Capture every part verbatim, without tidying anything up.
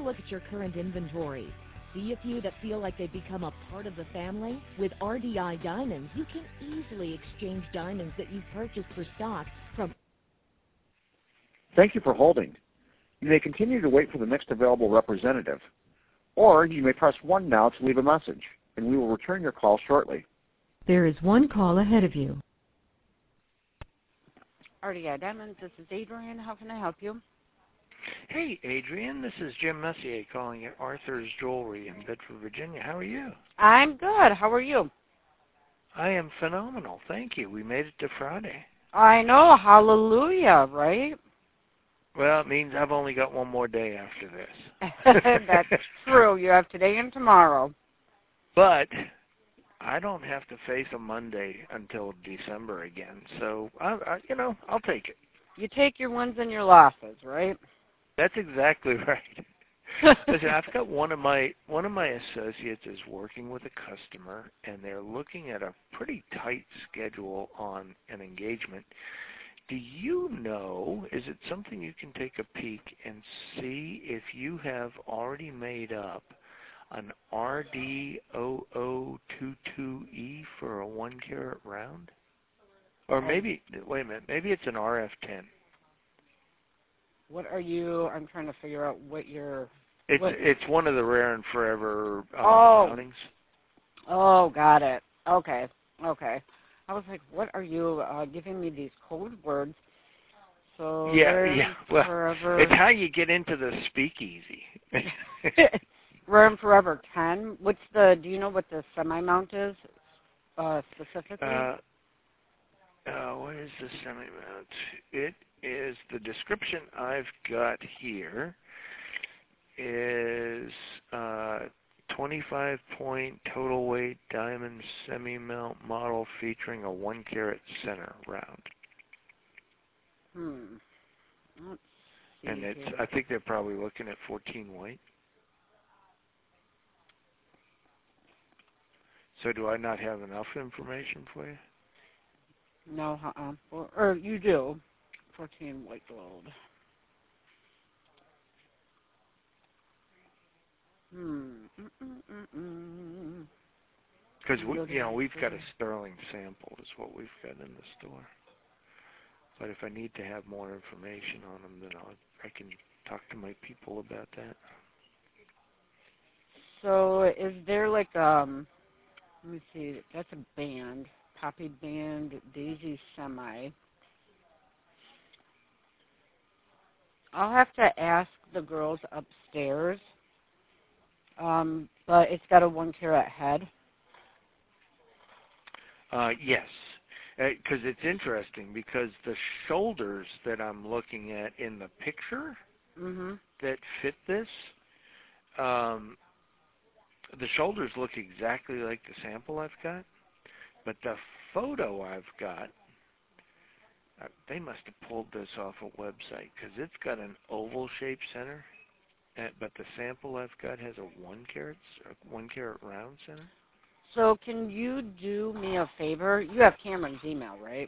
look at your current inventory. See a few that feel like they've become a part of the family? With R D I Diamonds, you can easily exchange diamonds that you've purchased for stock from... Thank you for holding. You may continue to wait for the next available representative, or you may press one now to leave a message, and we will return your call shortly. There is one call ahead of you. R D I Diamonds, this is Adrian. How can I help you? Hey, Adrian, this is Jim Messier calling at Arthur's Jewelry in Bedford, Virginia. How are you? I'm good. How are you? I am phenomenal. Thank you. We made it to Friday. I know. Hallelujah, right? Well, it means I've only got one more day after this. That's true. You have today and tomorrow. But I don't have to face a Monday until December again. So, I, I, you know, I'll take it. You take your wins and your losses, right? That's exactly right. Listen, I've got one of my one of my associates is working with a customer, and they're looking at a pretty tight schedule on an engagement. Do you know, is it something you can take a peek and see if you have already made up an R D zero zero two two E for a one carat round? Or maybe, wait a minute, maybe it's an R F ten. What are you, I'm trying to figure out what you're... It's what? it's one of the rare and forever um, oh. mountings. Oh, got it. Okay, okay. I was like, what are you uh, giving me these code words? So yeah, yeah. Well, forever... it's how you get into the speakeasy. Rare and Forever ten. What's the, do you know what the semi-mount is uh, specifically? Uh, uh, what is the semi-mount? It is, the description I've got here is uh, twenty-five point total weight diamond semi-mount model featuring a one carat center round. Hmm. Let's see and it's, here. I think they're probably looking at fourteen weight. So do I not have enough information for you? No, uh-uh. Or, or you do. fourteen white gold. Hmm. Because, you know, we've got a sterling sample is what we've got in the store. But if I need to have more information on them, then I'll, I can talk to my people about that. So is there like, um, let me see, that's a band, Poppy Band, Daisy Semi. I'll have to ask the girls upstairs, um, but it's got a one carat head. Uh, yes, because uh, it's interesting because the shoulders that I'm looking at in the picture mm-hmm. that fit this, um, the shoulders look exactly like the sample I've got, but the photo I've got, uh, they must have pulled this off a website because it's got an oval-shaped center, uh, but the sample I've got has a one carat, a one carat round center. So can you do me a favor? You have Cameron's email, right?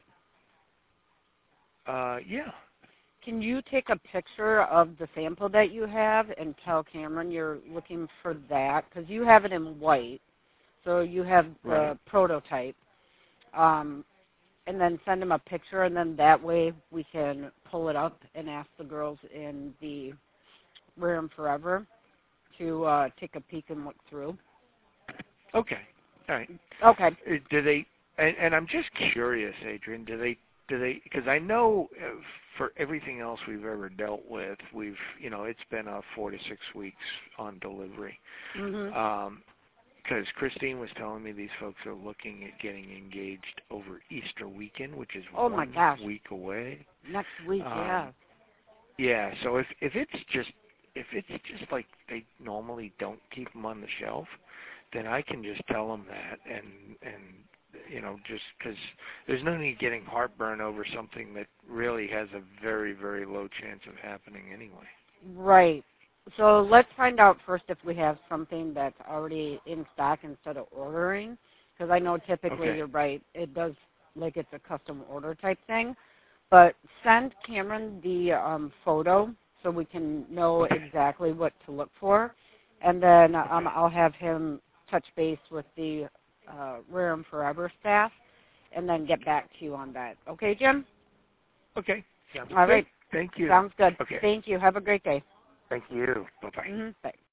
Uh, yeah. Can you take a picture of the sample that you have and tell Cameron you're looking for that? Because you have it in white, so you have the right. prototype. Um, and then send him a picture, and then that way we can pull it up and ask the girls in the Rare and Forever to uh, take a peek and look through. Okay. All right. Okay. Do they? And, and I'm just curious, Adrian. Do they? Do they? Because I know for everything else we've ever dealt with, we've you know it's been uh, four to six weeks on delivery. Mm-hmm. Um, because Christine was telling me these folks are looking at getting engaged over Easter weekend, which is oh one my gosh. week away. Next week, um, yeah. Yeah. So if if it's just if it's just like they normally don't keep them on the shelf, then I can just tell them that, and and you know, just because there's no need getting heartburn over something that really has a very, very low chance of happening anyway. Right. So let's find out first if we have something that's already in stock instead of ordering, because I know typically okay. you're right. It does, like it's a custom order type thing. But send Cameron the um, photo so we can know exactly what to look for. And then um, I'll have him touch base with the uh, Rear 'em Forever staff and then get back to you on that. Okay, Jim? Okay. Sounds All good. right. Thank you. Sounds good. Okay. Thank you. Have a great day. Thank you. Bye-bye. Mm-hmm. Bye.